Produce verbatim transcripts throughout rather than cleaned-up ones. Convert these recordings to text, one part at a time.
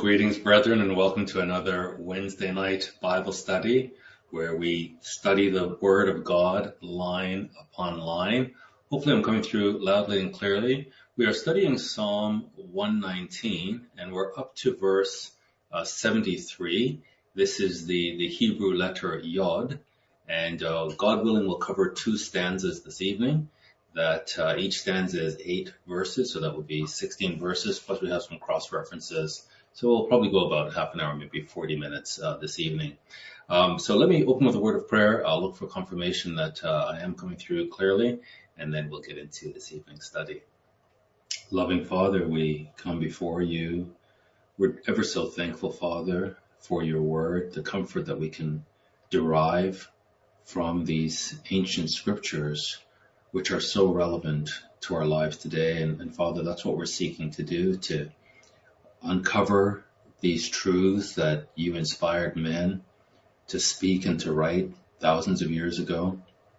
Greetings, brethren, and welcome to another Wednesday night Bible study where we study the Word of God line upon line. Hopefully I'm coming through loudly and clearly. We are studying Psalm one nineteen, and we're up to verse uh, seventy-three. This is the, the Hebrew letter Yod, and uh, God willing, we'll cover two stanzas this evening. That uh, each stanza is eight verses, so that would be sixteen verses, plus we have some cross-references. So we'll probably go about half an hour, maybe forty minutes uh, this evening. Um, so let me open with a word of prayer. I'll look for confirmation that uh, I am coming through clearly, and then we'll get into this evening's study. Loving Father, we come before you. We're ever so thankful, Father, for your word, the comfort that we can derive from these ancient scriptures, which are so relevant to our lives today. And, and Father, that's what we're seeking to do, to uncover these truths that you inspired men to speak and to write thousands of years ago,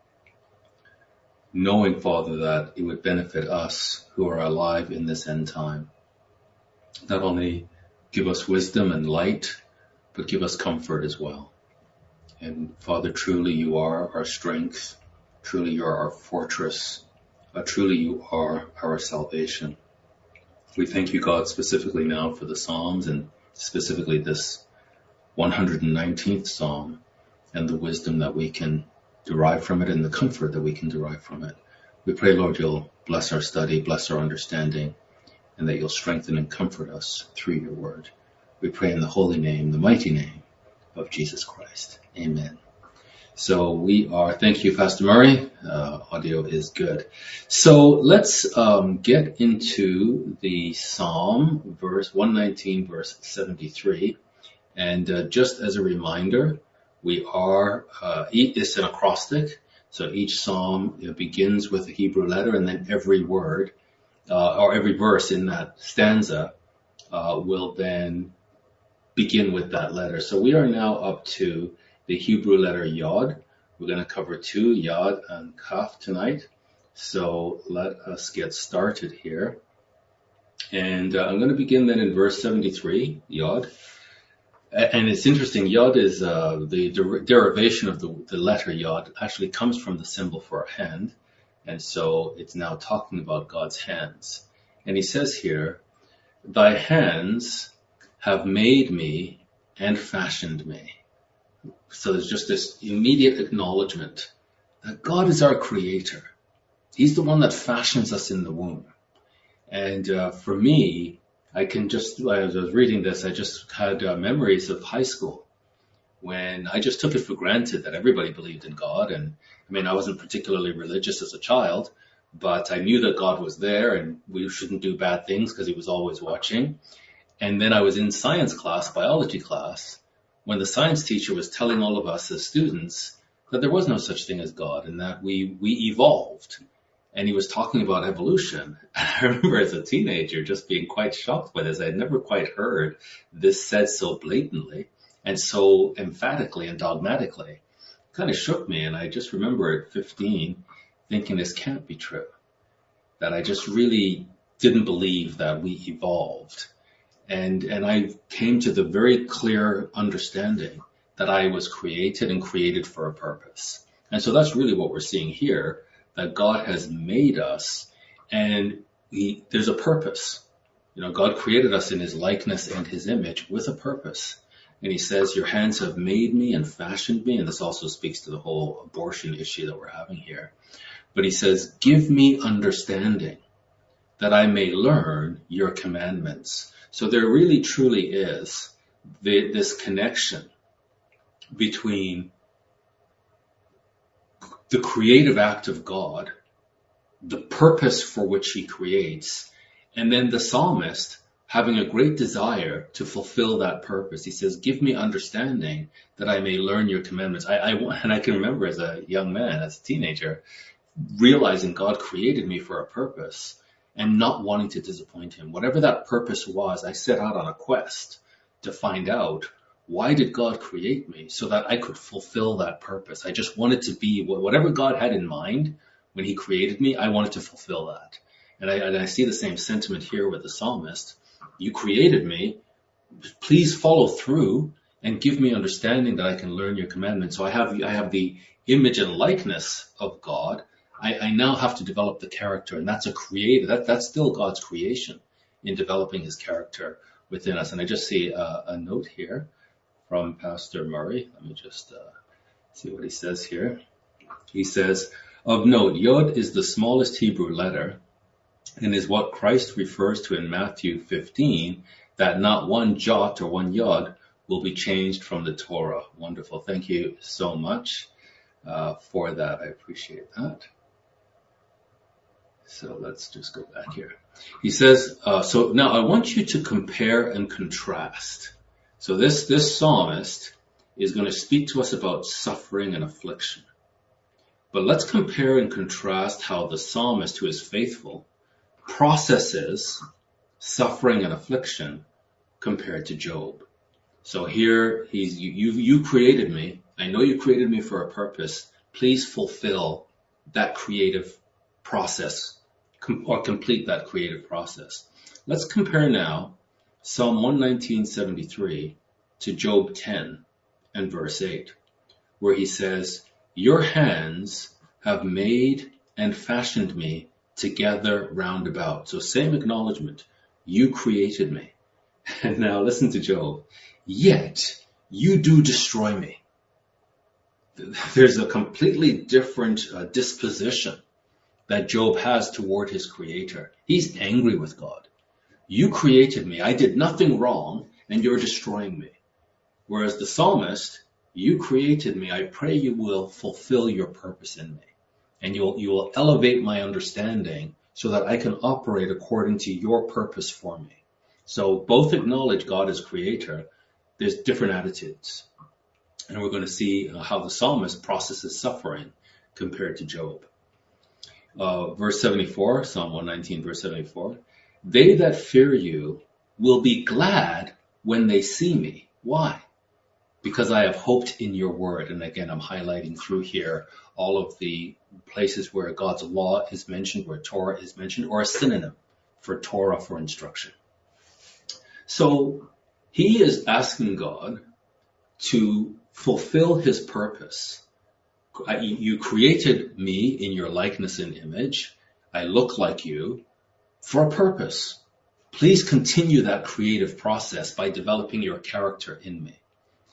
knowing, Father, that it would benefit us who are alive in this end time. Not only give us wisdom and light, but give us comfort as well. And Father, truly you are our strength. Truly you are our fortress. Uh, truly you are our salvation. We thank you, God, specifically now for the Psalms, and specifically this one hundred nineteenth Psalm, and the wisdom that we can derive from it and the comfort that we can derive from it. We pray, Lord, you'll bless our study, bless our understanding, and that you'll strengthen and comfort us through your word. We pray in the holy name, the mighty name of Jesus Christ. Amen. So we are, thank you, Pastor Murray. Uh, audio is good. So let's um, get into the Psalm, verse one nineteen, verse seventy-three. And uh, just as a reminder, we are, uh, it's an acrostic. So each Psalm it begins with a Hebrew letter, and then every word, uh, or every verse in that stanza uh, will then begin with that letter. So we are now up to the Hebrew letter Yod. We're going to cover two, Yod and Kaf, tonight. So let us get started here. And uh, I'm going to begin then in verse seventy-three, Yod. And it's interesting, Yod is uh, the der- derivation of the, the letter Yod actually comes from the symbol for a hand. And so it's now talking about God's hands. And he says here, thy hands have made me and fashioned me. So there's just this immediate acknowledgement that God is our creator. He's the one that fashions us in the womb. And uh, for me, I can just, as I was reading this, I just had uh, memories of high school when I just took it for granted that everybody believed in God. And I mean, I wasn't particularly religious as a child, but I knew that God was there and we shouldn't do bad things because he was always watching. And then I was in science class, biology class, when the science teacher was telling all of us as students that there was no such thing as God and that we, we evolved. And he was talking about evolution. And I remember as a teenager just being quite shocked by this. I had never quite heard this said so blatantly and so emphatically and dogmatically. It kind of shook me. And I just remember at fifteen thinking this can't be true. That I just really didn't believe that we evolved. And, and I came to the very clear understanding that I was created and created for a purpose. And so that's really what we're seeing here, that God has made us and he, there's a purpose. You know, God created us in his likeness and his image with a purpose. And he says, your hands have made me and fashioned me. And this also speaks to the whole abortion issue that we're having here. But he says, give me understanding that I may learn your commandments. So there really truly is the, this connection between the creative act of God, the purpose for which he creates, and then the psalmist having a great desire to fulfill that purpose. He says, give me understanding that I may learn your commandments. I, I, and I can remember as a young man, as a teenager, realizing God created me for a purpose and not wanting to disappoint him. Whatever that purpose was, I set out on a quest to find out, why did God create me? So that I could fulfill that purpose. I just wanted to be, whatever God had in mind when he created me, I wanted to fulfill that. And I, and I see the same sentiment here with the psalmist. You created me. please follow through and give me understanding that I can learn your commandments. So I have, I have the image and likeness of God. I, I now have to develop the character, and that's a creative, that, that's still God's creation in developing his character within us. And I just see a, a note here from Pastor Murray. Let me just uh, see what he says here. He says, of note, Yod is the smallest Hebrew letter and is what Christ refers to in Matthew fifteen, that not one jot or one yod will be changed from the Torah. Wonderful. Thank you so much uh, for that. I appreciate that. So let's just go back here. He says, uh, so now I want you to compare and contrast. So this, this psalmist is going to speak to us about suffering and affliction. But let's compare and contrast how the psalmist, who is faithful, processes suffering and affliction compared to Job. So here he's, you, you, you created me. I know you created me for a purpose. Please fulfill that creative process com- or complete that creative process. Let's compare now Psalm one nineteen seventy-three to Job ten and verse eight, where he says, your hands have made and fashioned me together round about. So same acknowledgement. You created me. And now listen to Job. Yet you do destroy me. There's a completely different uh, disposition that Job has toward his creator. He's angry with God. You created me. I did nothing wrong, and you're destroying me. Whereas the psalmist, you created me. I pray you will fulfill your purpose in me. And you'll, you will elevate my understanding so that I can operate according to your purpose for me. So both acknowledge God as creator. There's different attitudes. And we're going to see how the psalmist processes suffering compared to Job. Uh, verse seventy-four, Psalm one nineteen, verse seventy-four. They that fear you will be glad when they see me. Why? Because I have hoped in your word. And again, I'm highlighting through here all of the places where God's law is mentioned, where Torah is mentioned, or a synonym for Torah, for instruction. So he is asking God to fulfill his purpose. You created me in your likeness and image. I look like you for a purpose. Please continue that creative process by developing your character in me.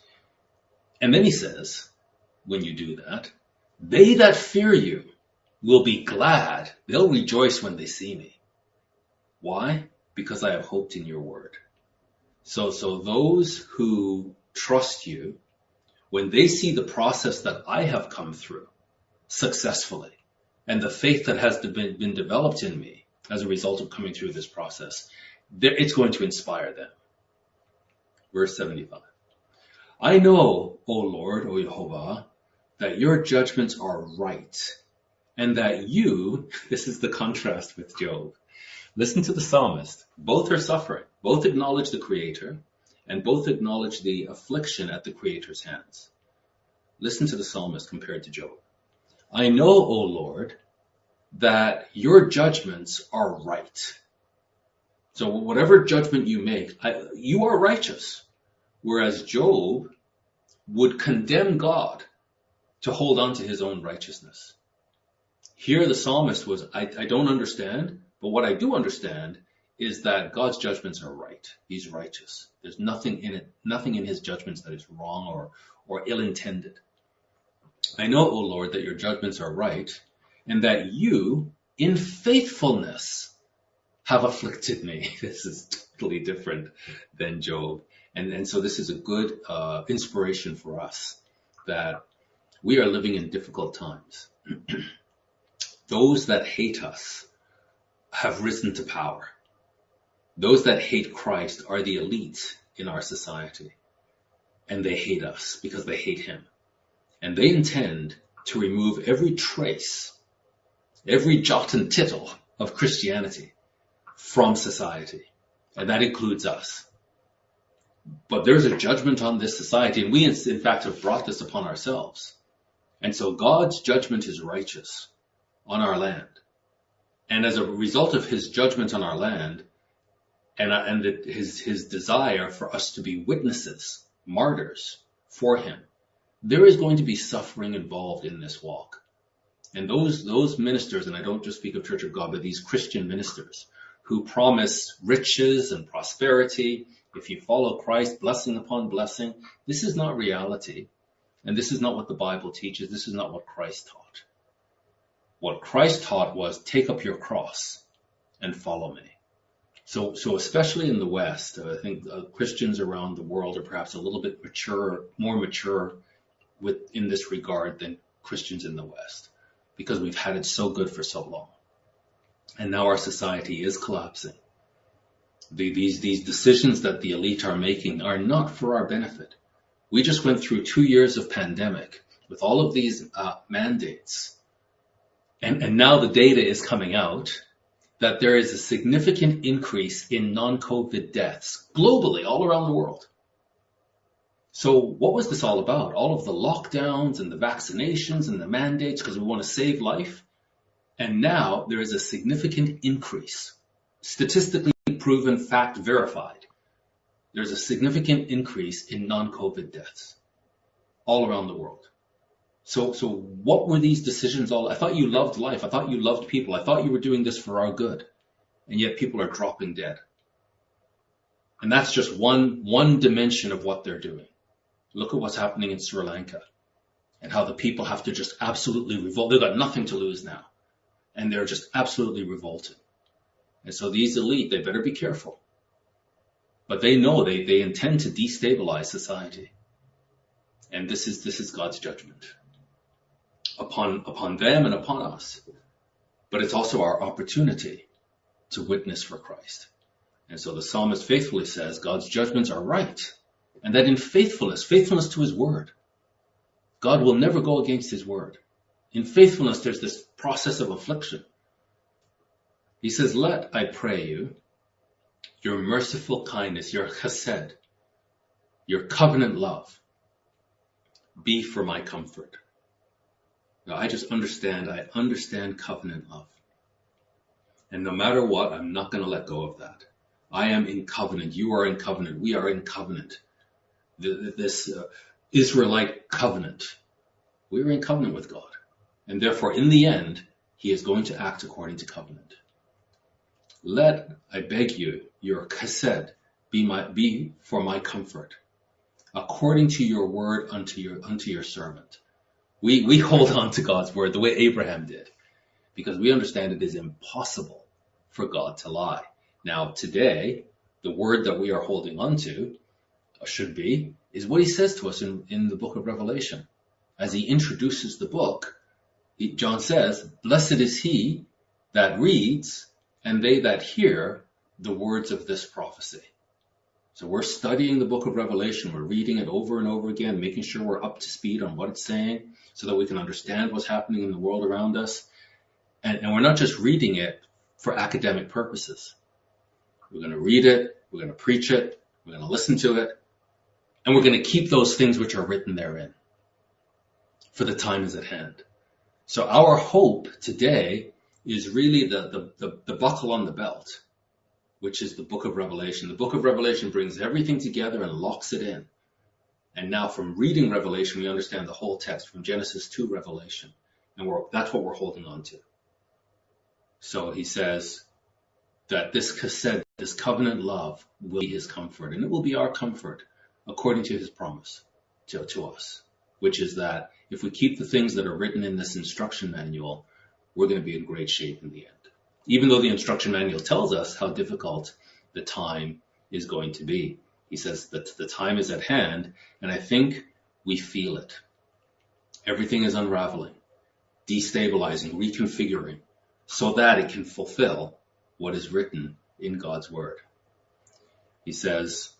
And then he says, when you do that, they that fear you will be glad. They'll rejoice when they see me. Why? Because I have hoped in your word. So, so those who trust you, when they see the process that I have come through successfully and the faith that has been, been developed in me as a result of coming through this process, it's going to inspire them. Verse seventy-five. I know, O Lord, O Yehovah, that your judgments are right, and that you, this is the contrast with Job. Listen to the psalmist. Both are suffering. Both acknowledge the Creator, and both acknowledge the affliction at the Creator's hands. Listen to the psalmist compared to Job. I know, O Lord, that your judgments are right. So whatever judgment you make, I, you are righteous. Whereas Job would condemn God to hold on to his own righteousness. Here the psalmist was, I, I don't understand, but what I do understand is that God's judgments are right. He's righteous. There's nothing in it, nothing in his judgments that is wrong or, or ill-intended. I know, O Lord, that your judgments are right, and that you, in faithfulness, have afflicted me. This is totally different than Job. And, and so this is a good uh, inspiration for us that we are living in difficult times. Those that hate us have risen to power. Those that hate Christ are the elite in our society. And they hate us because they hate him. And they intend to remove every trace, every jot and tittle of Christianity from society. And that includes us. But there's a judgment on this society, and we in fact have brought this upon ourselves. And so God's judgment is righteous on our land. And as a result of his judgment on our land, and, and the, his, his desire for us to be witnesses, martyrs for him. There is going to be suffering involved in this walk. And those, those ministers, and I don't just speak of Church of God, but these Christian ministers who promise riches and prosperity, if you follow Christ, blessing upon blessing, this is not reality. And this is not what the Bible teaches. This is not what Christ taught. What Christ taught was take up your cross and follow me. So, so especially in the West, I think uh, Christians around the world are perhaps a little bit mature, more mature with, in this regard than Christians in the West, because we've had it so good for so long. And now our society is collapsing. The, these, these decisions that the elite are making are not for our benefit. We just went through two years of pandemic with all of these uh, mandates. And, and now the data is coming out that there is a significant increase in non-COVID deaths globally, all around the world. So what was this all about? All of the lockdowns and the vaccinations and the mandates because we want to save life. And now there is a significant increase, statistically proven, fact verified. There's a significant increase in non-COVID deaths all around the world. So, so what were these decisions all? I thought you loved life. I thought you loved people. I thought you were doing this for our good. And yet people are dropping dead. And that's just one, one dimension of what they're doing. Look at what's happening in Sri Lanka and how the people have to just absolutely revolt. They've got nothing to lose now. And they're just absolutely revolted. And so these elite, they better be careful. But they know they, they intend to destabilize society. And this is, this is God's judgment upon, upon them and upon us. But it's also our opportunity to witness for Christ. And so the psalmist faithfully says God's judgments are right. And that in faithfulness, faithfulness to his word, God will never go against his word. In faithfulness, there's this process of affliction. He says, let, I pray you, your merciful kindness, your chesed, your covenant love, be for my comfort. Now, I just understand, I understand covenant love. And no matter what, I'm not going to let go of that. I am in covenant. You are in covenant. We are in covenant. This uh, Israelite covenant. We are in covenant with God. And therefore, in the end, he is going to act according to covenant. Let, I beg you, your chesed be my, be for my comfort, according to your word unto your, unto your servant. We, we hold on to God's word the way Abraham did, because we understand it is impossible for God to lie. Now, today, the word that we are holding on to, or should be, is what he says to us in, in the book of Revelation. As he introduces the book, he, John says, blessed is he that reads and they that hear the words of this prophecy. So we're studying the book of Revelation. We're reading it over and over again, making sure we're up to speed on what it's saying so that we can understand what's happening in the world around us. And, and we're not just reading it for academic purposes. We're going to read it. We're going to preach it. We're going to listen to it. And we're going to keep those things which are written therein, for the time is at hand. So our hope today is really the, the, the, the buckle on the belt, which is the book of Revelation. The book of Revelation brings everything together and locks it in. And now from reading Revelation, we understand the whole text from Genesis to Revelation. And we're, that's what we're holding on to. So he says that this chesed, this covenant love, will be his comfort. And it will be our comfort according to his promise to, to us, which is that if we keep the things that are written in this instruction manual, we're going to be in great shape in the end. Even though the instruction manual tells us how difficult the time is going to be. He says that the time is at hand, and I think we feel it. Everything is unraveling, destabilizing, reconfiguring, so that it can fulfill what is written in God's word. He says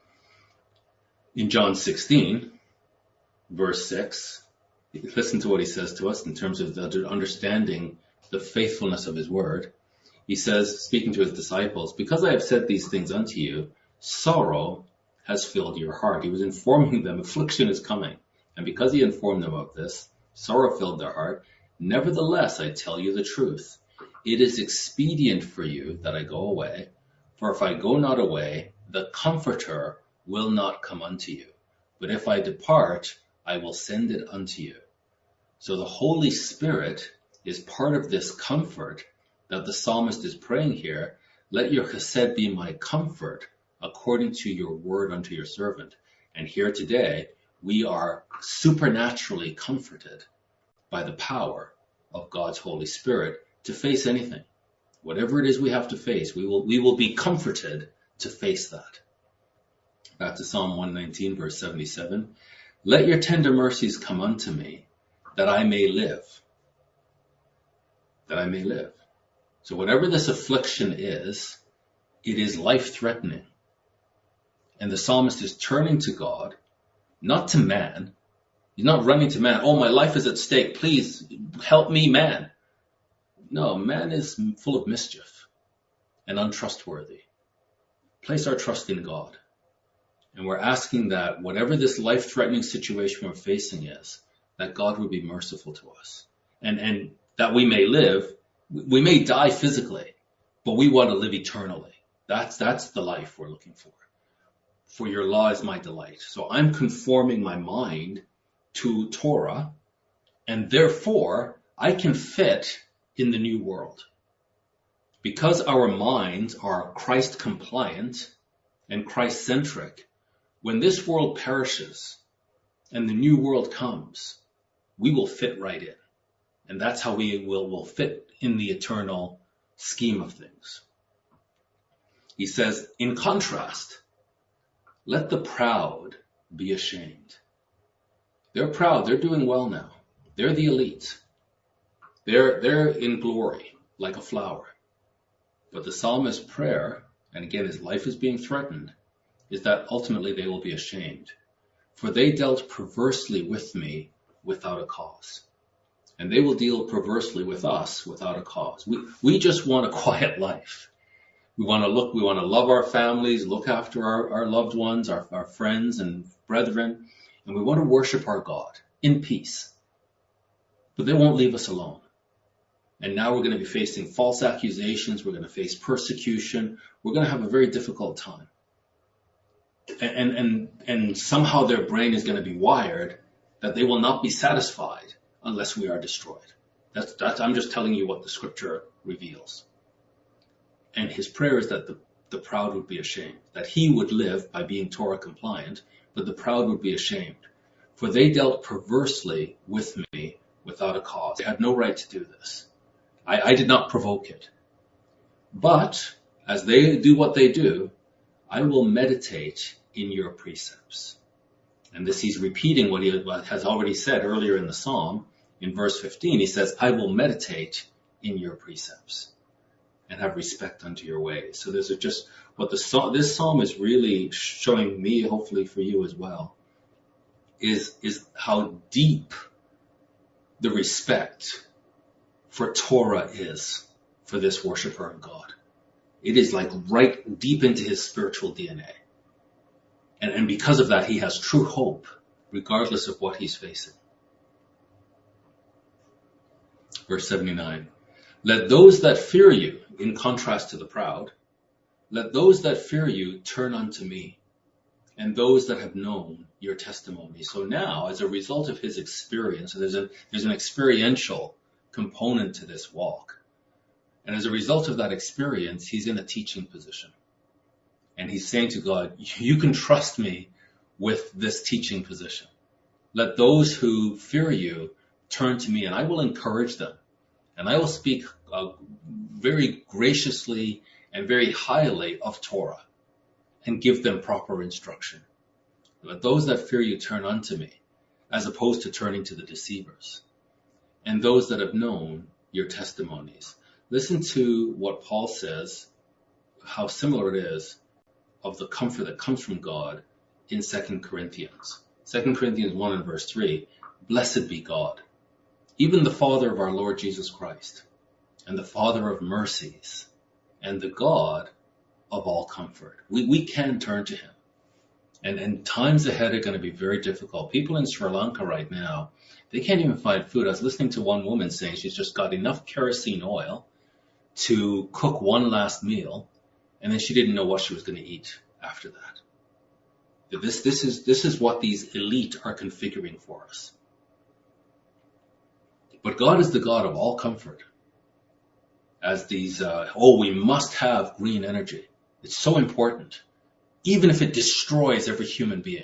in John sixteen, verse six, listen to what he says to us in terms of the understanding the faithfulness of his word. He says, speaking to his disciples, because I have said these things unto you, sorrow has filled your heart. He was informing them affliction is coming. And because he informed them of this, sorrow filled their heart. Nevertheless, I tell you the truth. It is expedient for you that I go away. For if I go not away, the Comforter will not come unto you. But if I depart, I will send it unto you. So the Holy Spirit is part of this comfort that the psalmist is praying here. Let your chesed be my comfort according to your word unto your servant. And here today, we are supernaturally comforted by the power of God's Holy Spirit to face anything. Whatever it is we have to face, we will, we will be comforted to face that. Back to Psalm one nineteen, verse seventy-seven. Let your tender mercies come unto me, that I may live. That I may live. So whatever this affliction is, it is life-threatening. And the psalmist is turning to God, not to man. He's not running to man. Oh, my life is at stake. Please help me, man. No, man is full of mischief and untrustworthy. Place our trust in God. And we're asking that whatever this life-threatening situation we're facing is, that God would be merciful to us. And, and that we may live. We may die physically, but we want to live eternally. That's, that's the life we're looking for. For your law is my delight. So I'm conforming my mind to Torah, and therefore I can fit in the new world. Because our minds are Christ compliant and Christ centric, when this world perishes and the new world comes, we will fit right in. And that's how we will, will fit in the eternal scheme of things. He says, in contrast, let the proud be ashamed. They're proud. They're doing well now. They're the elite. They're, they're in glory like a flower. But the psalmist's prayer, and again his life is being threatened, is that ultimately they will be ashamed. For they dealt perversely with me without a cause. And they will deal perversely with us without a cause. We, we just want a quiet life. We want to look, we want to love our families, look after our, our loved ones, our, our friends and brethren, and we want to worship our God in peace. But they won't leave us alone. And now we're going to be facing false accusations. We're going to face persecution. We're going to have a very difficult time. And, and, and, and somehow their brain is going to be wired that they will not be satisfied unless we are destroyed. That's, that's, I'm just telling you what the scripture reveals. And his prayer is that the, the proud would be ashamed, that he would live by being Torah compliant, but the proud would be ashamed. For they dealt perversely with me without a cause. They had no right to do this. I, I did not provoke it. But as they do what they do, I will meditate in your precepts. And this he's repeating what he has already said earlier in the psalm. In verse fifteen, he says, I will meditate in your precepts and have respect unto your ways. So there's a just what the this psalm is really showing me, hopefully for you as well, is, is how deep the respect for Torah is for this worshiper of God. It is like right deep into his spiritual D N A. And, and because of that, he has true hope, regardless of what he's facing. Verse seventy-nine, let those that fear you, in contrast to the proud, let those that fear you turn unto me, and those that have known your testimony. So now, as a result of his experience, there's, a, there's an experiential component to this walk. And as a result of that experience, he's in a teaching position. And he's saying to God, you can trust me with this teaching position. Let those who fear you turn to me, and I will encourage them. And I will speak uh, very graciously and very highly of Torah and give them proper instruction. Let those that fear you turn unto me, as opposed to turning to the deceivers. And those that have known your testimonies. Listen to what Paul says, how similar it is of the comfort that comes from God in Second Corinthians. Second Corinthians one and verse three, blessed be God, even the Father of our Lord Jesus Christ, and the Father of mercies, and the God of all comfort. We, we can turn to him. And, and times ahead are going to be very difficult. People in Sri Lanka right now, they can't even find food. I was listening to one woman saying she's just got enough kerosene oil to cook one last meal, And then she didn't know what she was going to eat after that. This, this is, this is what these elite are configuring for us. But God is the God of all comfort. As these, uh, oh, we must have green energy. It's so important, even if it destroys every human being.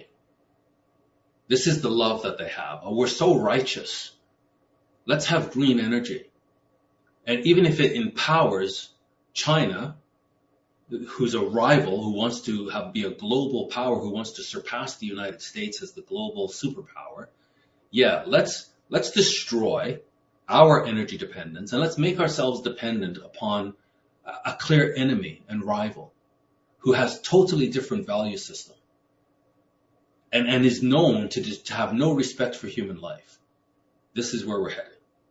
This is the love that they have. Oh, we're so righteous. Let's have green energy. And even if it empowers China, who's a rival, who wants to have, be a global power, who wants to surpass the United States as the global superpower, yeah, let's, let's destroy our energy dependence and let's make ourselves dependent upon a clear enemy and rival who has totally different value system and, and is known to, to have no respect for human life. This is where we're headed.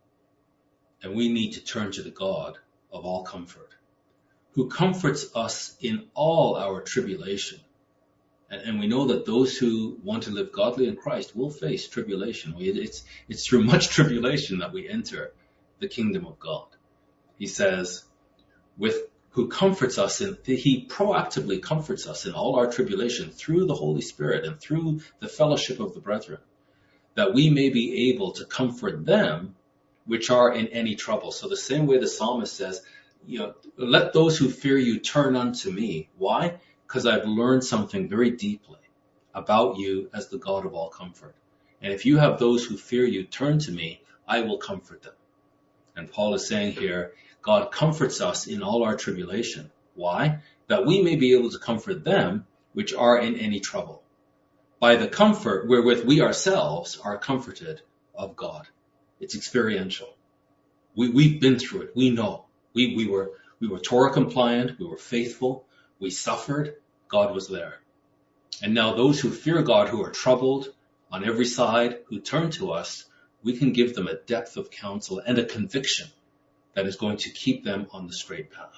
And we need to turn to the God of all comfort, who comforts us in all our tribulation. And, and we know that those who want to live godly in Christ will face tribulation. We, it's, it's through much tribulation that we enter the kingdom of God. He says, with who comforts us, in, he proactively comforts us in all our tribulation through the Holy Spirit and through the fellowship of the brethren, that we may be able to comfort them which are in any trouble. So the same way the psalmist says, you know, let those who fear you turn unto me. Why? Because I've learned something very deeply about you as the God of all comfort. And if you have those who fear you turn to me, I will comfort them. And Paul is saying here, God comforts us in all our tribulation. Why? That we may be able to comfort them which are in any trouble, by the comfort wherewith we ourselves are comforted of God. It's experiential. We, we've been through it. We know. We, we were, we were Torah compliant. We were faithful. We suffered. God was there. And now those who fear God, who are troubled on every side, who turn to us, we can give them a depth of counsel and a conviction that is going to keep them on the straight path.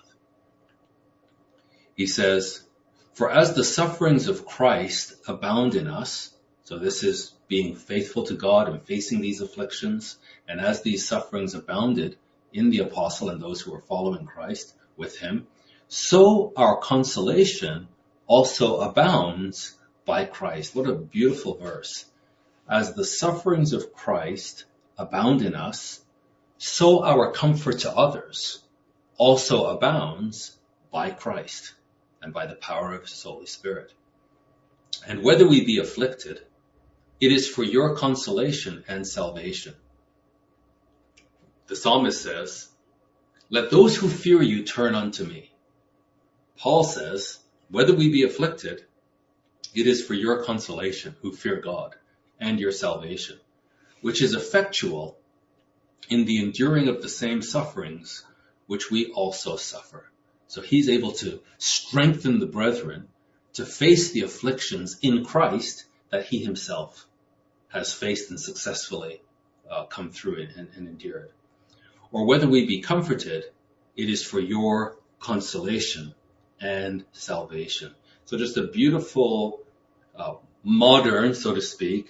He says, for as the sufferings of Christ abound in us, so this is being faithful to God and facing these afflictions, and as these sufferings abounded in the apostle and those who are following Christ with him, so our consolation also abounds by Christ. What a beautiful verse. As the sufferings of Christ abound in us, so our comfort to others also abounds by Christ and by the power of his Holy Spirit. And whether we be afflicted, it is for your consolation and salvation. The psalmist says, let those who fear you turn unto me. Paul says, whether we be afflicted, it is for your consolation who fear God and your salvation, which is effectual in the enduring of the same sufferings which we also suffer. So he's able to strengthen the brethren to face the afflictions in Christ that he himself has faced and successfully uh, come through it and, and endured. Or whether we be comforted, it is for your consolation and salvation. So just a beautiful, uh, modern, so to speak,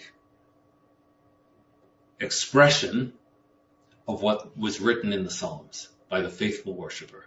expression of what was written in the Psalms by the faithful worshiper.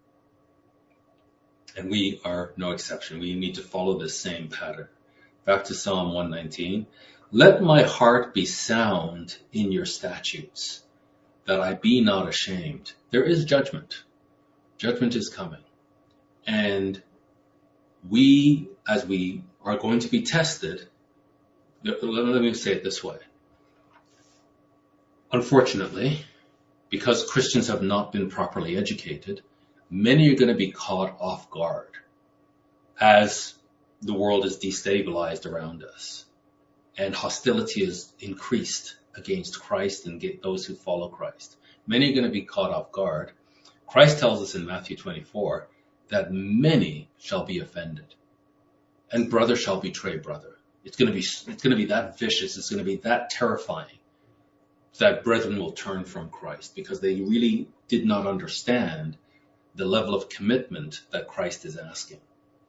And we are no exception. We need to follow this same pattern. Back to Psalm one nineteen. Let my heart be sound in your statutes, that I be not ashamed. There is judgment. Judgment is coming. And we, as we are going to be tested, let me say it this way. Unfortunately, because Christians have not been properly educated, many are going to be caught off guard as the world is destabilized around us and hostility is increased against Christ and those who follow Christ. Many are going to be caught off guard. Christ tells us in Matthew twenty-four that many shall be offended and brother shall betray brother. It's going to be, it's going to be that vicious. It's going to be that terrifying that brethren will turn from Christ because they really did not understand the level of commitment that Christ is asking.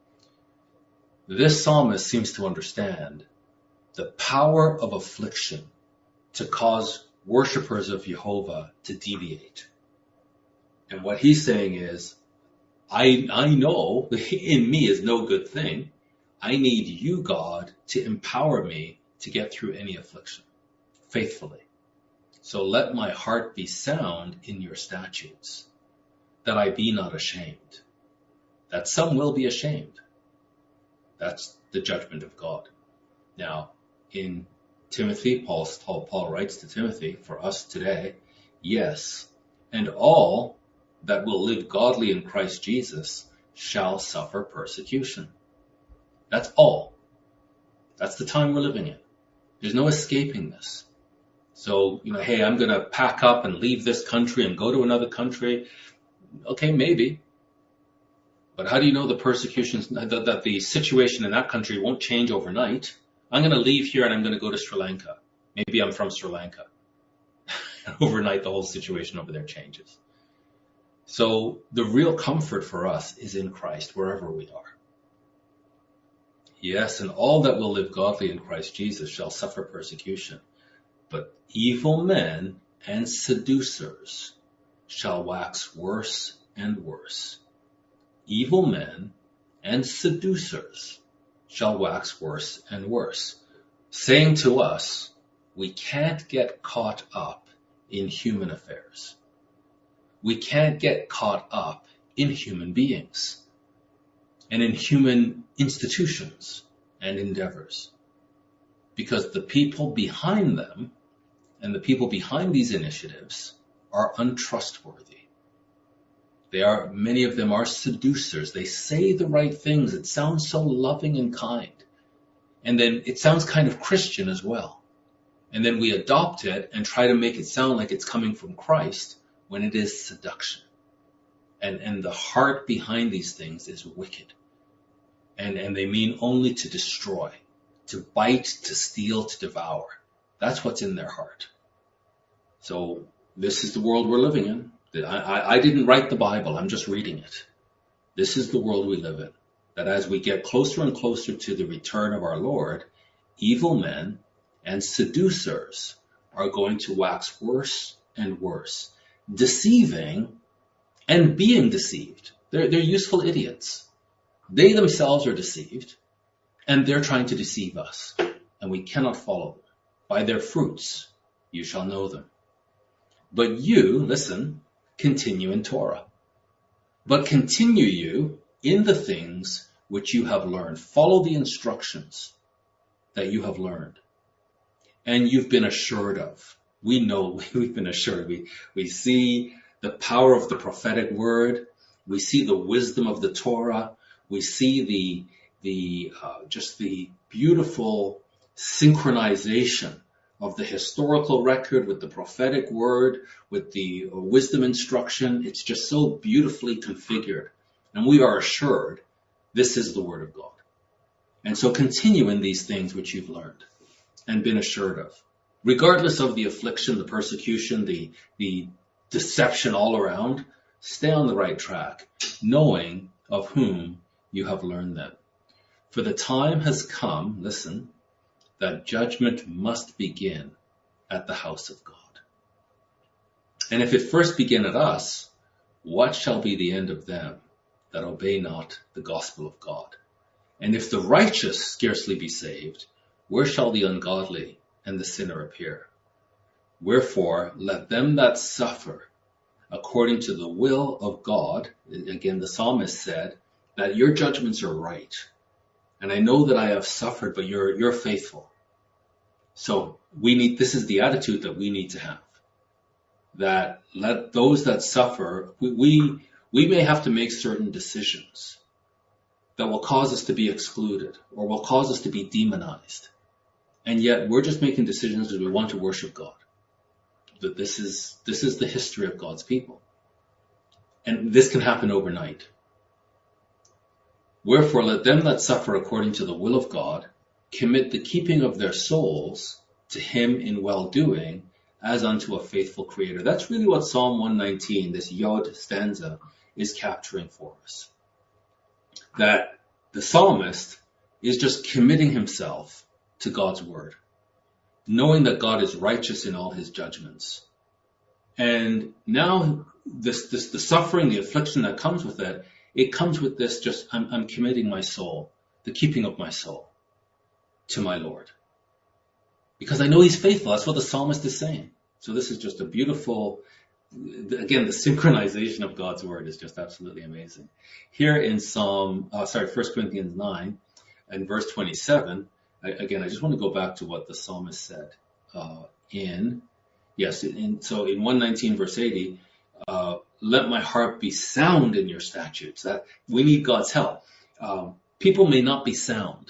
This psalmist seems to understand the power of affliction to cause worshipers of Jehovah to deviate. And what he's saying is, I, I know in me is no good thing. I need you, God, to empower me to get through any affliction faithfully. So let my heart be sound in your statutes, that I be not ashamed. That some will be ashamed. That's the judgment of God. Now, in Timothy, Paul, Paul writes to Timothy, for us today, yes, and all that will live godly in Christ Jesus shall suffer persecution. That's all. That's the time we're living in. There's no escaping this. So, you know, hey, I'm going to pack up and leave this country and go to another country. Okay, maybe. But how do you know the persecutions, that, that the situation in that country won't change overnight? I'm going to leave here and I'm going to go to Sri Lanka. Maybe I'm from Sri Lanka. Overnight, the whole situation over there changes. So the real comfort for us is in Christ, wherever we are. Yes, and all that will live godly in Christ Jesus shall suffer persecution. But evil men and seducers shall wax worse and worse. Evil men and seducers shall wax worse and worse, saying to us, we can't get caught up in human affairs. We can't get caught up in human beings and in human institutions and endeavors, because the people behind them and the people behind these initiatives are untrustworthy. They are, many of them are seducers. They say the right things. It sounds so loving and kind. And then it sounds kind of Christian as well. And then we adopt it and try to make it sound like it's coming from Christ when it is seduction. And, and the heart behind these things is wicked. And, and they mean only to destroy, to bite, to steal, to devour. That's what's in their heart. So this is the world we're living in. I, I, I didn't write the Bible. I'm just reading it. This is the world we live in. That as we get closer and closer to the return of our Lord, evil men and seducers are going to wax worse and worse, deceiving and being deceived. They're, they're useful idiots. They themselves are deceived, and they're trying to deceive us, and we cannot follow them. By their fruits you shall know them. But you, listen, continue in Torah. But continue you in the things which you have learned. Follow the instructions that you have learned and you've been assured of. We know we've been assured. We, we see the power of the prophetic word. We see the wisdom of the Torah. We see the, the, uh, just the beautiful synchronization of the historical record with the prophetic word, with the wisdom instruction. It's just so beautifully configured. And we are assured this is the word of God. And so continue in these things which you've learned and been assured of. Regardless of the affliction, the persecution, the, the deception all around, stay on the right track, knowing of whom you have learned them. For the time has come, listen, that judgment must begin at the house of God. And if it first begin at us, what shall be the end of them that obey not the gospel of God? And if the righteous scarcely be saved, where shall the ungodly and the sinner appear? Wherefore, let them that suffer according to the will of God, again, the psalmist said, that your judgments are right. And I know that I have suffered, but you're, you're faithful. So we need, this is the attitude that we need to have. That let those that suffer, we, we, we may have to make certain decisions that will cause us to be excluded or will cause us to be demonized. And yet we're just making decisions because we want to worship God. That this is, this is the history of God's people. And this can happen overnight. Wherefore, let them that suffer according to the will of God commit the keeping of their souls to him in well-doing as unto a faithful creator. That's really what Psalm one nineteen, this Yod stanza, is capturing for us. That the psalmist is just committing himself to God's word, knowing that God is righteous in all his judgments. And now this, this, the suffering, the affliction that comes with it, it comes with this just, I'm, I'm committing my soul, the keeping of my soul to my Lord. Because I know he's faithful. That's what the psalmist is saying. So this is just a beautiful, again, the synchronization of God's word is just absolutely amazing. Here in Psalm, uh, sorry, First Corinthians nine and verse twenty-seven, I, again, I just want to go back to what the psalmist said, uh, in, yes, in, so in one nineteen verse eighty, uh, let my heart be sound in your statutes. That we need God's help. Um, people may not be sound.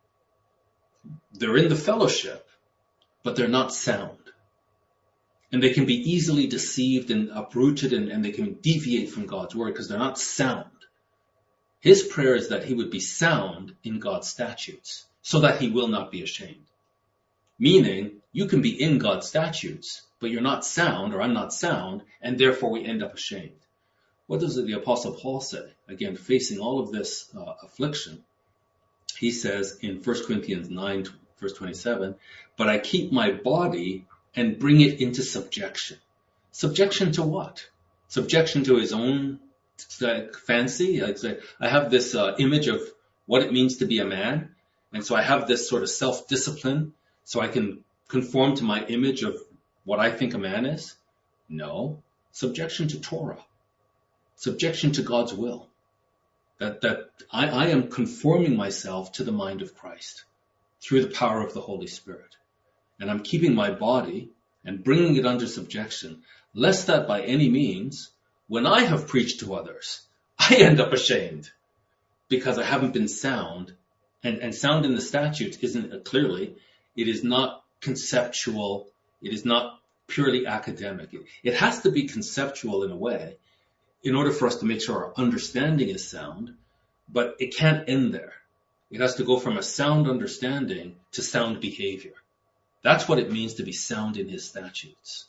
They're in the fellowship, but they're not sound. And they can be easily deceived and uprooted, and, and they can deviate from God's word because they're not sound. His prayer is that he would be sound in God's statutes so that he will not be ashamed. Meaning, you can be in God's statutes, but you're not sound, or I'm not sound, and therefore we end up ashamed. What does the Apostle Paul say? Again, facing all of this uh, affliction, he says in First Corinthians nine, verse twenty-seven, but I keep my body and bring it into subjection. Subjection to what? Subjection to his own uh, fancy. Like, I have this uh, image of what it means to be a man, and so I have this sort of self-discipline so I can conform to my image of what I think a man is. No. Subjection to Torah. Subjection to God's will. That, that I, I am conforming myself to the mind of Christ through the power of the Holy Spirit. And I'm keeping my body and bringing it under subjection, lest that by any means, when I have preached to others, I end up ashamed because I haven't been sound. And, and sound in the statutes isn't uh, clearly, it is not conceptual, it is not purely academic. It, it has to be conceptual in a way in order for us to make sure our understanding is sound, but it can't end there. It has to go from a sound understanding to sound behavior. That's what it means to be sound in his statutes.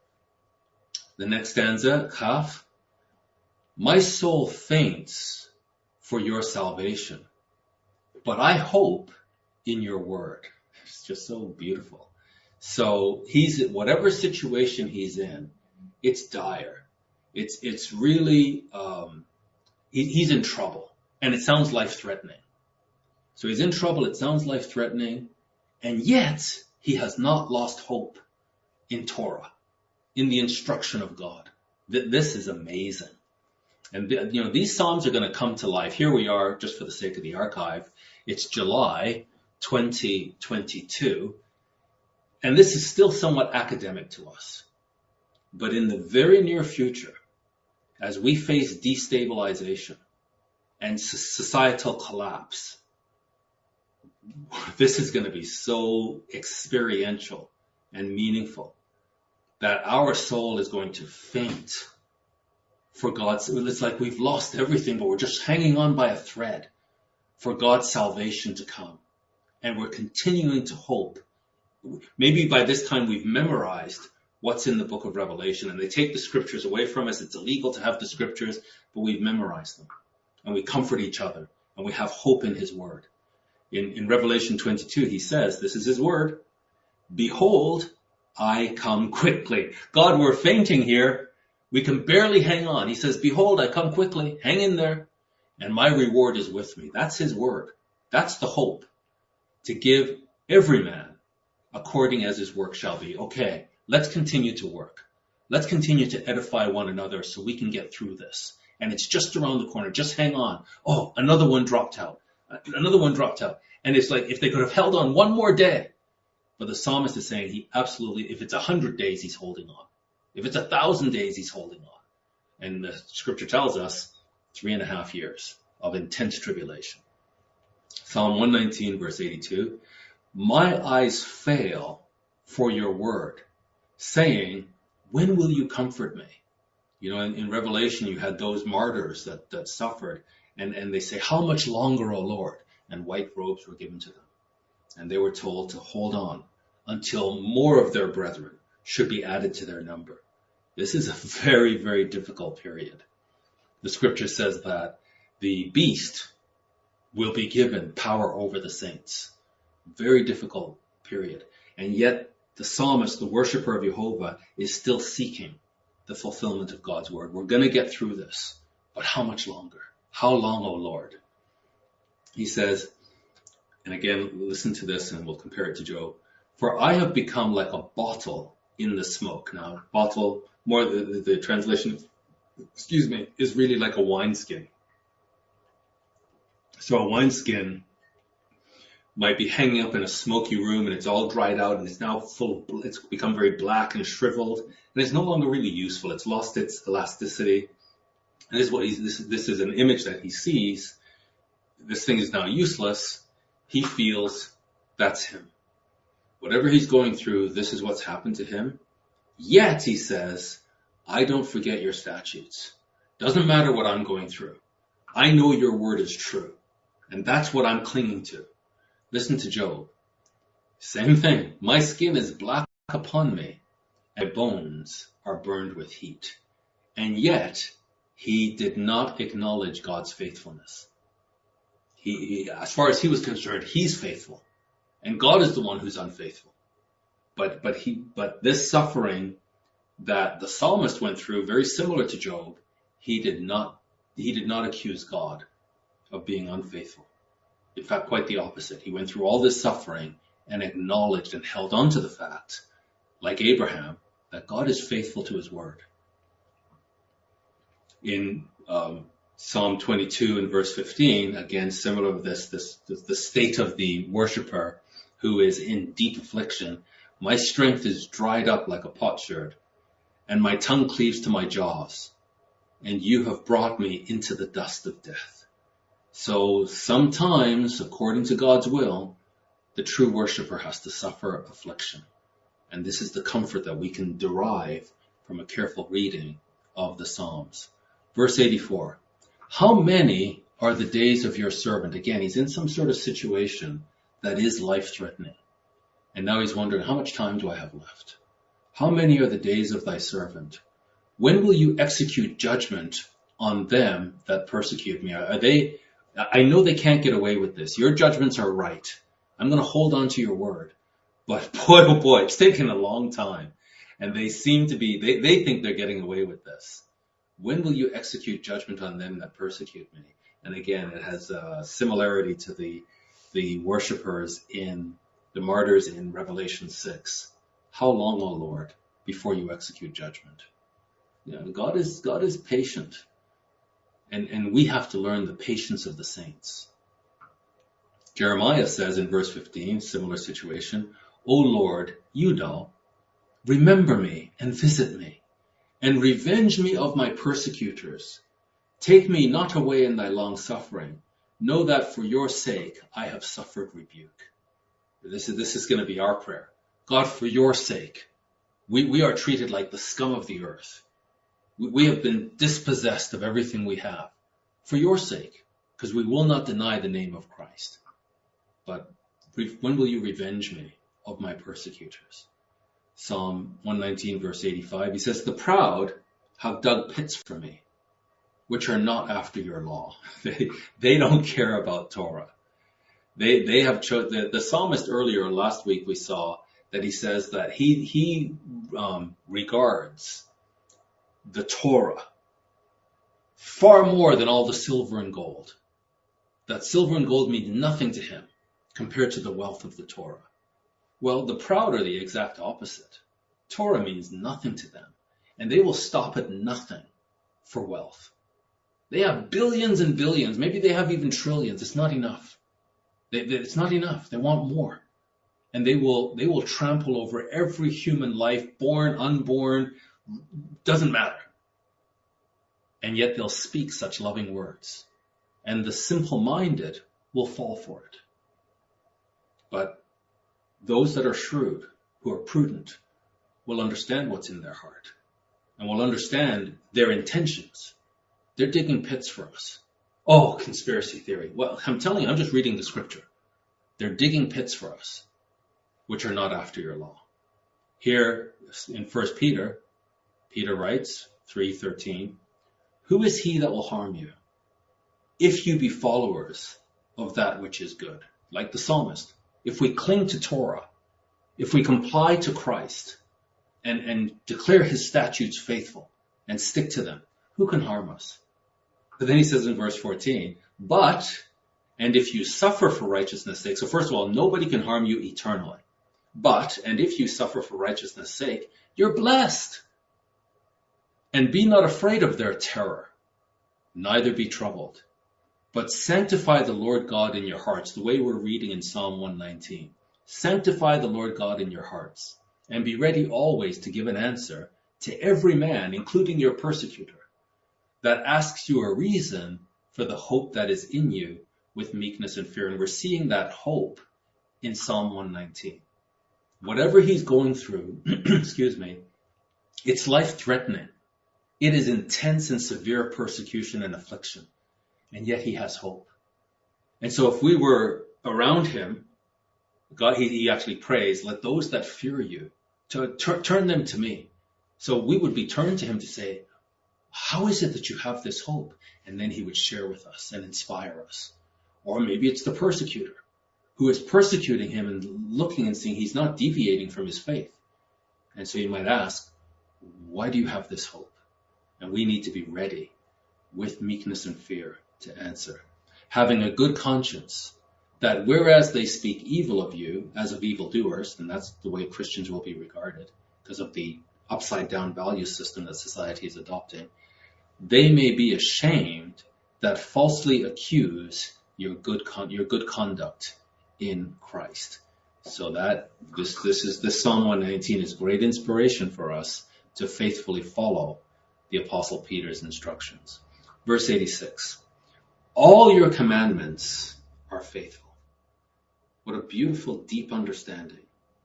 The next stanza, Kaf. My soul faints for your salvation, but I hope in your word. It's just so beautiful. So he's in whatever situation he's in, it's dire. It's, it's really, um, he, he's in trouble, and it sounds life-threatening. So he's in trouble, it sounds life-threatening, and yet he has not lost hope in Torah, in the instruction of God. This is amazing. And, you know, these Psalms are going to come to life. Here we are, just for the sake of the archive. It's July twenty twenty-two. And this is still somewhat academic to us. But in the very near future, as we face destabilization and societal collapse, this is going to be so experiential and meaningful that our soul is going to faint for God's. It's like we've lost everything, but we're just hanging on by a thread for God's salvation to come. And we're continuing to hope. Maybe by this time we've memorized what's in the book of Revelation, and they take the scriptures away from us. It's illegal to have the scriptures, but we've memorized them. And we comfort each other, and we have hope in his word. In, in Revelation twenty-two, he says, this is his word, behold, I come quickly. God, we're fainting here. We can barely hang on. He says, behold, I come quickly. Hang in there. And my reward is with me. That's his word. That's the hope, to give every man according as his work shall be. Okay, let's continue to work. Let's continue to edify one another so we can get through this. And it's just around the corner. Just hang on. Oh, another one dropped out. Another one dropped out. And it's like if they could have held on one more day. But the psalmist is saying he absolutely, if it's a hundred days, he's holding on. If it's a thousand days, he's holding on. And the scripture tells us three and a half years of intense tribulation. Psalm one nineteen, verse eighty-two. My eyes fail for your word, saying, when will you comfort me? You know, in, in Revelation, you had those martyrs that, that suffered, and, and they say, how much longer, O Lord? And white robes were given to them. And they were told to hold on until more of their brethren should be added to their number. This is a very, very difficult period. The scripture says that the beast will be given power over the saints. Very difficult period. And yet the psalmist, the worshiper of Jehovah, is still seeking the fulfillment of God's word. We're going to get through this, but how much longer? How long, O Lord? He says, and again, listen to this and we'll compare it to Job. For I have become like a bottle in the smoke. Now, bottle, more the, the, the translation, excuse me, is really like a wineskin. So a wineskin might be hanging up in a smoky room and it's all dried out and it's now full of, it's become very black and shriveled and it's no longer really useful. It's lost its elasticity. And this is what he's, this, this is an image that he sees. This thing is now useless. He feels that's him. Whatever he's going through, this is what's happened to him. Yet, he says, I don't forget your statutes. Doesn't matter what I'm going through. I know your word is true. And that's what I'm clinging to. Listen to Job. Same thing. My skin is black upon me, and my bones are burned with heat. And yet, he did not acknowledge God's faithfulness. He, he, as far as he was concerned, he's faithful. And God is the one who's unfaithful. But, but he, but this suffering that the psalmist went through, very similar to Job, he did not, he did not accuse God of being unfaithful. In fact, quite the opposite. He went through all this suffering and acknowledged and held on to the fact, like Abraham, that God is faithful to his word. In um, Psalm twenty-two and verse fifteen, again, similar to this, this, this, the state of the worshiper who is in deep affliction. My strength is dried up like a potsherd, and my tongue cleaves to my jaws, and you have brought me into the dust of death. So sometimes, according to God's will, the true worshiper has to suffer affliction. And this is the comfort that we can derive from a careful reading of the Psalms. Verse eighty-four, how many are the days of your servant? Again, he's in some sort of situation that is life-threatening. And now he's wondering, how much time do I have left? How many are the days of thy servant? When will you execute judgment on them that persecute me? Are they, I know they can't get away with this. Your judgments are right. I'm going to hold on to your word. But boy, oh boy, it's taken a long time. And they seem to be, they, they think they're getting away with this. When will you execute judgment on them that persecute me? And again, it has a similarity to the, the worshipers in the martyrs in Revelation six. How long, O Lord, before you execute judgment? You know, God is, God is patient. And, and we have to learn the patience of the saints. Jeremiah says in verse fifteen, similar situation, O Lord, you know, remember me and visit me, and revenge me of my persecutors. Take me not away in thy long suffering. Know that for your sake I have suffered rebuke. This is, this is going to be our prayer. God, for your sake, we, we are treated like the scum of the earth. We, we have been dispossessed of everything we have. For your sake, because we will not deny the name of Christ. But when will you revenge me of my persecutors? Psalm one nineteen verse eighty-five, he says, the proud have dug pits for me, which are not after your law. They, they don't care about Torah. They, they have chosen, the, the psalmist earlier last week we saw that he says that he, he, um, regards the Torah far more than all the silver and gold. That silver and gold mean nothing to him compared to the wealth of the Torah. Well, the proud are the exact opposite. Torah means nothing to them, and they will stop at nothing for wealth. They have billions and billions. Maybe they have even trillions. It's not enough. They, they, it's not enough. They want more. And they will, they will trample over every human life, born, unborn, doesn't matter. And yet they'll speak such loving words. And the simple-minded will fall for it. But those that are shrewd, who are prudent, will understand what's in their heart and will understand their intentions. They're digging pits for us. Oh, conspiracy theory. Well, I'm telling you, I'm just reading the scripture. They're digging pits for us, which are not after your law. Here in First Peter, Peter writes, three thirteen, who is he that will harm you if you be followers of that which is good? Like the psalmist. If we cling to Torah, if we comply to Christ and, and declare his statutes faithful and stick to them, who can harm us? But then he says in verse fourteen, but, and if you suffer for righteousness' sake, so first of all, nobody can harm you eternally. But, and if you suffer for righteousness' sake, you're blessed. And be not afraid of their terror, neither be troubled, but sanctify the Lord God in your hearts, the way we're reading in Psalm one nineteen. Sanctify the Lord God in your hearts, and be ready always to give an answer to every man, including your persecutor, that asks you a reason for the hope that is in you with meekness and fear. And we're seeing that hope in Psalm one nineteen. Whatever he's going through, excuse me, it's life-threatening. It is intense and severe persecution and affliction. And yet he has hope. And so if we were around him, God, he, he actually prays, let those that fear you, to, to, turn them to me. So we would be turned to him to say, how is it that you have this hope? And then he would share with us and inspire us. Or maybe it's the persecutor who is persecuting him and looking and seeing he's not deviating from his faith. And so you might ask, why do you have this hope? And we need to be ready with meekness and fear to answer. Having a good conscience, that whereas they speak evil of you as of evildoers, and that's the way Christians will be regarded because of the upside down value system that society is adopting, they may be ashamed that falsely accuse your good con- your good conduct in Christ. So that this this is this Psalm one nineteen is great inspiration for us to faithfully follow the Apostle Peter's instructions. Verse eighty-six. All your commandments are faithful. What a beautiful, deep understanding.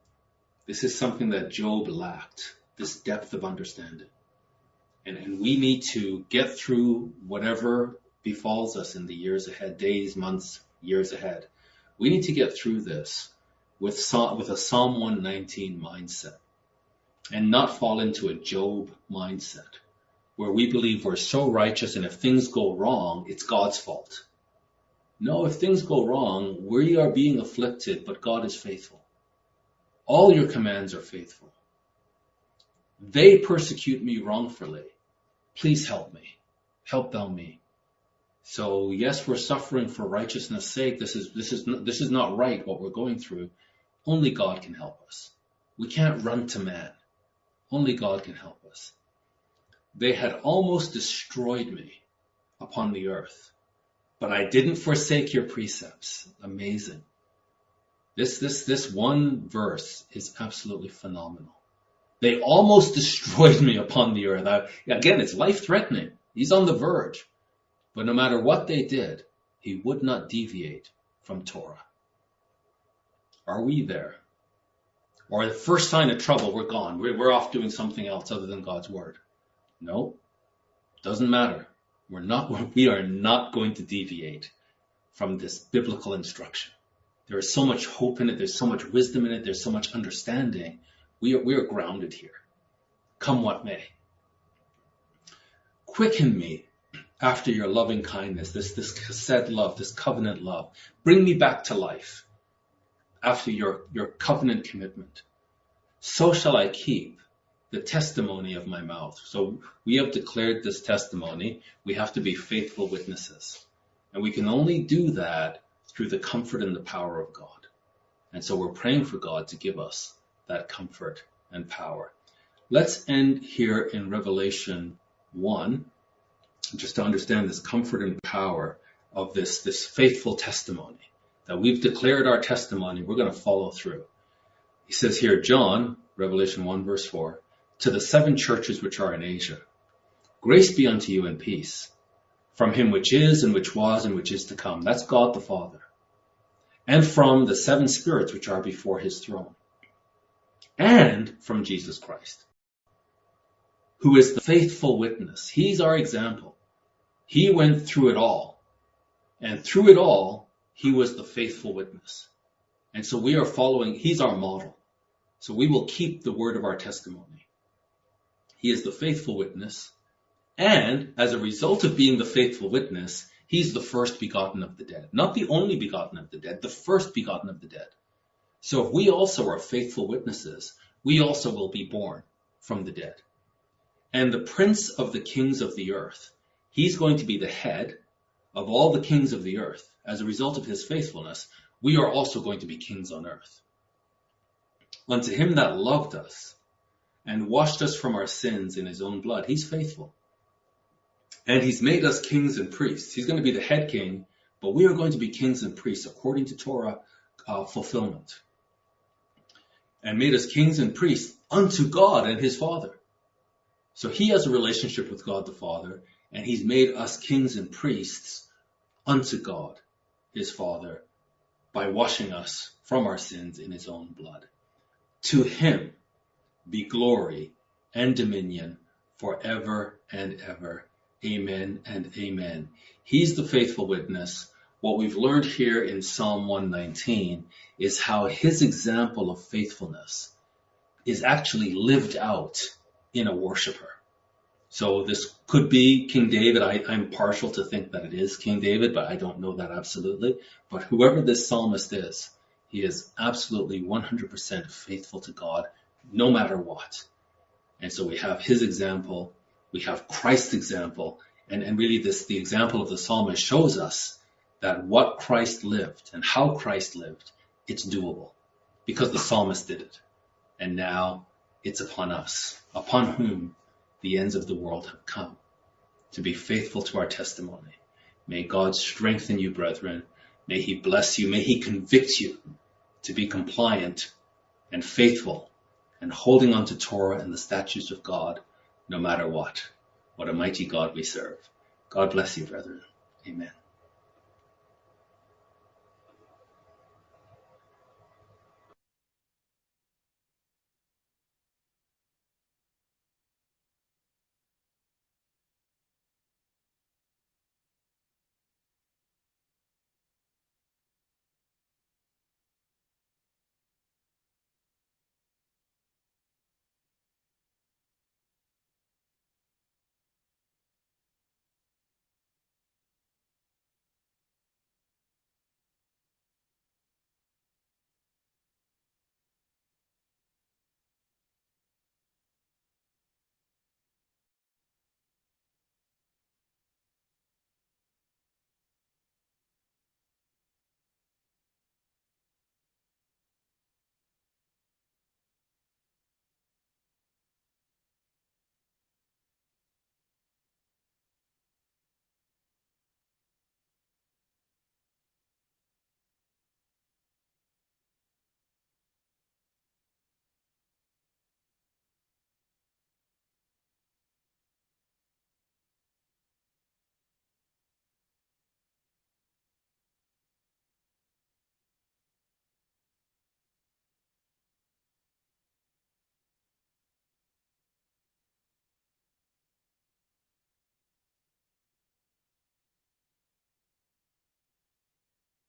This is something that Job lacked, this depth of understanding. And, and we need to get through whatever befalls us in the years ahead, days, months, years ahead. We need to get through this with, with a Psalm one nineteen mindset and not fall into a Job mindset where we believe we're so righteous and if things go wrong, it's God's fault. No, if things go wrong, we are being afflicted, but God is faithful. All your commands are faithful. They persecute me wrongfully. Please help me. Help thou me. So yes, we're suffering for righteousness' sake. This is, this is, this is not right what we're going through. Only God can help us. We can't run to man. Only God can help us. They had almost destroyed me upon the earth, but I didn't forsake your precepts. Amazing. This, this, this one verse is absolutely phenomenal. They almost destroyed me upon the earth. I, again, it's life-threatening. He's on the verge. But no matter what they did, he would not deviate from Torah. Are we there? Or the first sign of trouble, we're gone. We're, we're off doing something else other than God's word. No, doesn't matter. We're not, we are not going to deviate from this biblical instruction. There is so much hope in it. There's so much wisdom in it. There's so much understanding. We are, we are grounded here. Come what may. Quicken me after your loving kindness, this, this chesed love, this covenant love. Bring me back to life after your, your covenant commitment. So shall I keep the testimony of my mouth. So we have declared this testimony. We have to be faithful witnesses. And we can only do that through the comfort and the power of God. And so we're praying for God to give us that comfort and power. Let's end here in Revelation one, just to understand this comfort and power of this, this faithful testimony, that we've declared our testimony, we're going to follow through. He says here, John, Revelation one verse four, to the seven churches which are in Asia, grace be unto you and peace from him which is and which was and which is to come. That's God the Father. And from the seven spirits which are before his throne. And from Jesus Christ, who is the faithful witness. He's our example. He went through it all. And through it all, he was the faithful witness. And so we are following, he's our model. So we will keep the word of our testimony. He is the faithful witness. And as a result of being the faithful witness, he's the first begotten of the dead. Not the only begotten of the dead, the first begotten of the dead. So if we also are faithful witnesses, we also will be born from the dead. And the prince of the kings of the earth He's going to be the head of all the kings of the earth. As a result of his faithfulness, we are also going to be kings on earth. Unto him that loved us and washed us from our sins in his own blood, he's faithful. And he's made us kings and priests. He's going to be the head king, but we are going to be kings and priests according to Torah uh, fulfillment. And made us kings and priests unto God and his Father. So he has a relationship with God the Father, and he's made us kings and priests unto God, his Father, by washing us from our sins in his own blood. To him be glory and dominion forever and ever. Amen and amen. He's the faithful witness. What we've learned here in Psalm one nineteen is how his example of faithfulness is actually lived out in a worshiper. So this could be King David. I, I'm partial to think that it is King David, but I don't know that absolutely. But whoever this psalmist is, he is absolutely one hundred percent faithful to God, no matter what. And so we have his example, we have Christ's example, and, and really this, the example of the psalmist shows us that what Christ lived and how Christ lived, it's doable because the psalmist did it. And now it's upon us, upon whom the ends of the world have come, to be faithful to our testimony. May God strengthen you, brethren. May he bless you. May he convict you to be compliant and faithful and holding on to Torah and the statutes of God, no matter what. What a mighty God we serve. God bless you, brethren. Amen.